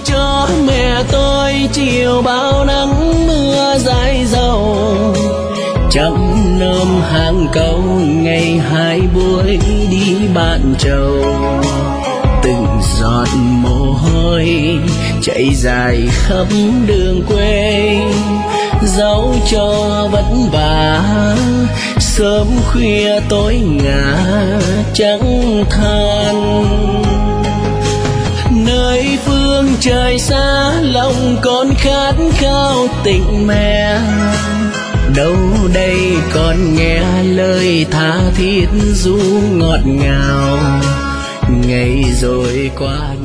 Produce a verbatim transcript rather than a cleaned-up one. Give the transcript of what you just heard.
cho mẹ tôi chiều bao nắng mưa dãi dầu, chậm nơm hàng câu ngày hai buổi đi bạn trầu. Từng giọt mồ hôi chảy dài khắp đường quê, dẫu cho vất vả sớm khuya tối ngả trắng than. Nơi phương trời xa lòng con khát khao tình mẹ, đâu đây còn nghe lời tha thiết ru ngọt ngào. Ngày rồi qua